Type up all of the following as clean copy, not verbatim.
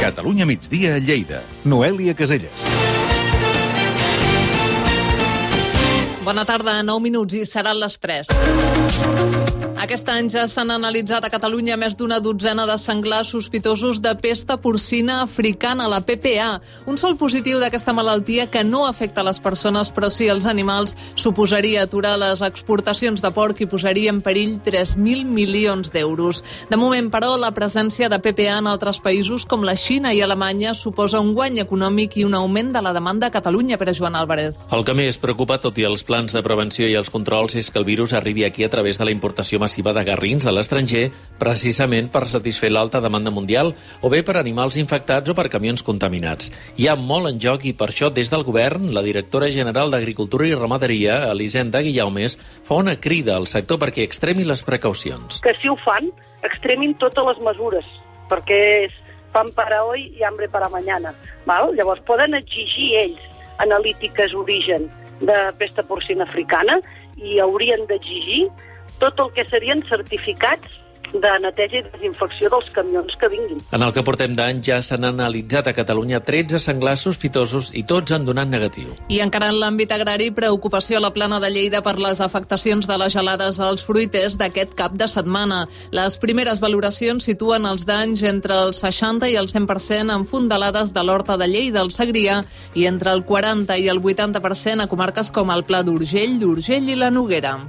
Catalunya migdia a Lleida. Noèlia Caselles. Bona tarda, 9 minuts i seran les 3. Aquest any ja s'han analitzat a Catalunya més d'una dotzena de senglars sospitosos de pesta porcina africana, la PPA. Un sol positiu d'aquesta malaltia que no afecta les persones, però sí els animals, suposaria aturar les exportacions de porc i posaria en perill 3.000 milions d'euros. De moment, però, la presència de PPA en altres països com la Xina i Alemanya suposa un guany econòmic i un augment de la demanda a Catalunya, per a Joan Álvarez. El que més preocupa, tot i els plans de prevenció i els controls, és que el virus arribi aquí a través de la importació massiva de garrins de l'estranger, precisament per satisfer l'alta demanda mundial, o bé per animals infectats o per camions contaminats. Hi ha molt en joc i per això, des del govern, la directora general d'Agricultura i Ramaderia, Elisenda Guillaumes, fa una crida al sector perquè extremi les precaucions. Que si ho fan, extremin totes les mesures, perquè és pan para hoy y hambre para mañana. Val? Llavors poden exigir ells analítiques origen de pesta porcina africana i haurien d'exigir tot el que serien certificats de neteja i desinfecció dels camions que vinguin. En el que portem d'any ja s'han analitzat a Catalunya 13 senglars sospitosos i tots han donat negatiu. I encara en l'àmbit agrari, preocupació a la Plana de Lleida per les afectacions de les gelades als fruiters d'aquest cap de setmana. Les primeres valoracions situen els danys entre el 60 i el 100% en fondalades de l'Horta de Lleida, el Segrià, i entre el 40 i el 80% a comarques com el Pla d'Urgell, l'Urgell i la Noguera.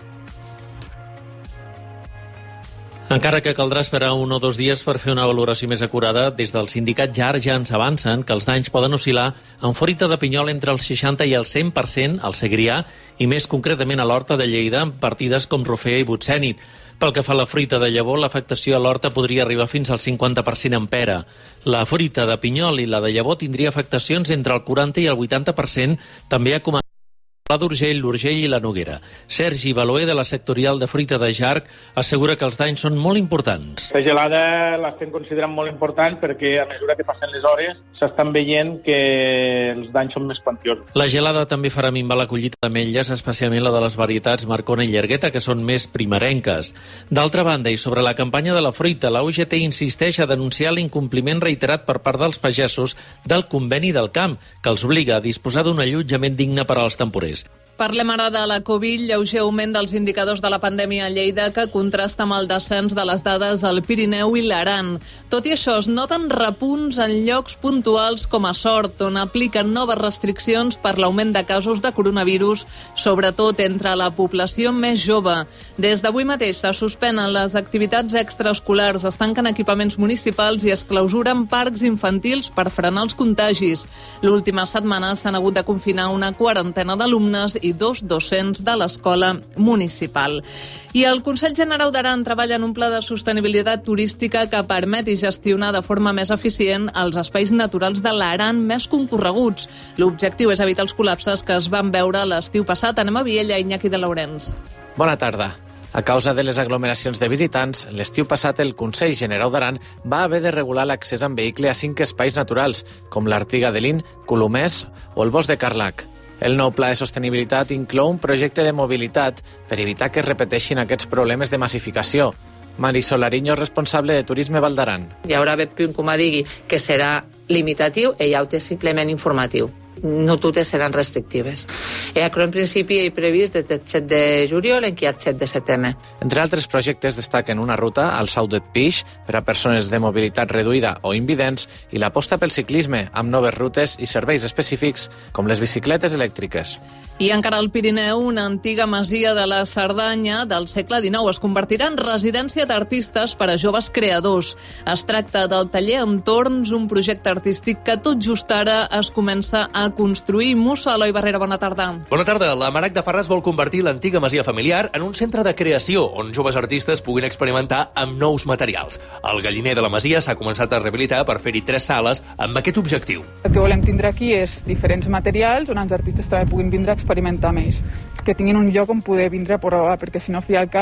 Encara que caldrà esperar 1 o 2 dies per fer una valoració més acurada, des del sindicat JAR ja ens avancen que els danys poden oscil·lar en fruita de pinyol entre el 60 i el 100% al Segrià i més concretament a l'Horta de Lleida en partides com Rofer i Butsènit. Pel que fa a la fruita de llavor, l'afectació a l'horta podria arribar fins al 50% en pera. La fruita de pinyol i la de llavor tindria afectacions entre el 40 i el 80%, també a començar Pla d'Urgell, l'Urgell i la Noguera. Sergi Baloé, de la sectorial de fruita de Jarc, assegura que els danys són molt importants. La gelada l'estem considerant molt important perquè a mesura que passen les hores s'estan veient que els danys són més quantiosos. La gelada també farà minvar la collita d'ametlles, especialment la de les varietats Marcona i Llergueta, que són més primerenques. D'altra banda, i sobre la campanya de la fruita, la UGT insisteix a denunciar l'incompliment reiterat per part dels pagesos del conveni del camp, que els obliga a disposar d'un allotjament digne per als temporers. Parlem ara de la Covid, lleuger augment dels indicadors de la pandèmia a Lleida que contrasta amb el descens de les dades al Pirineu i l'Aran. Tot i això, es noten repunts en llocs puntuals com a Sort, on apliquen noves restriccions per l'augment de casos de coronavirus, sobretot entre la població més jove. Des d'avui mateix se suspenen les activitats extraescolars, es tanquen equipaments municipals i es clausuren parcs infantils per frenar els contagis. L'última setmana s'han hagut de confinar una quarantena d'alumnes i 2 docents de l'escola municipal. I el Consell Generau d'Aran treballa en un pla de sostenibilitat turística que permeti gestionar de forma més eficient els espais naturals de l'Aran més concorreguts. L'objectiu és evitar els col·lapses que es van veure l'estiu passat. Anem a Viella, Iñaki de Laurens. Bona tarda. A causa de les aglomeracions de visitants, l'estiu passat el Consell Generau d'Aran va haver de regular l'accés en vehicle a 5 espais naturals, com l'Artiga de Lin, Colomers o el Bosc de Carlac. El nou pla de sostenibilitat inclou un projecte de mobilitat per evitar que es repeteixin aquests problemes de massificació. Marisol Ariño, responsable de Turisme Val d'Aran. Hi haurà punt, com digui, que serà limitatiu i hi haurà simplement informatiu. No totes seran restrictives. En principi hi ha previst des del 7 de juliol en què hi ha 7 de setembre. Entre altres projectes destaquen una ruta al Saudet Pix per a persones de mobilitat reduïda o invidents i l'aposta pel ciclisme amb noves rutes i serveis específics com les bicicletes elèctriques. I encara al Pirineu, una antiga masia de la Cerdanya del segle XIX es convertirà en residència d'artistes per a joves creadors. Es tracta del taller Entorns, un projecte artístic que tot just ara es comença a construir. Musa, Eloi Barrera, bona tarda. Bona tarda. La Marac de Farres vol convertir l'antiga masia familiar en un centre de creació on joves artistes puguin experimentar amb nous materials. El galliner de la masia s'ha començat a rehabilitar per fer-hi 3 sales amb aquest objectiu. El que volem tindre aquí és diferents materials on els artistes també puguin vindre a experimentar més, que tinguin un lloc on poder vindre a provar, perquè si no, al cap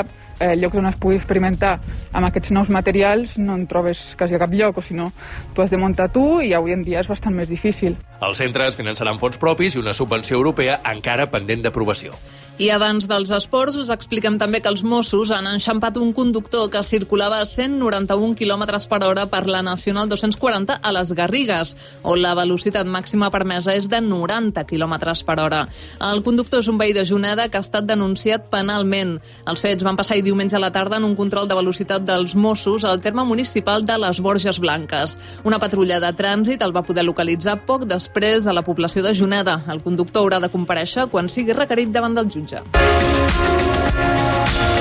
llocs on es pugui experimentar amb aquests nous materials no en trobes quasi a cap lloc, o si no, tu has de muntar tu i avui en dia és bastant més difícil. Els centres finançaran fons propis i una subvenció europea encara pendent d'aprovació. I abans dels esports us expliquem també que els Mossos han enxampat un conductor que circulava a 191 km per hora per la Nacional 240 a les Garrigues, on la velocitat màxima permesa és de 90 km per hora. El conductor és un veí de Juneda que ha estat denunciat penalment. Els fets van passar diumenge a la tarda en un control de velocitat dels Mossos al terme municipal de les Borges Blanques. Una patrulla de trànsit el va poder localitzar poc després a la població de Juneda. El conductor haurà de comparèixer quan sigui requerit davant del jutge.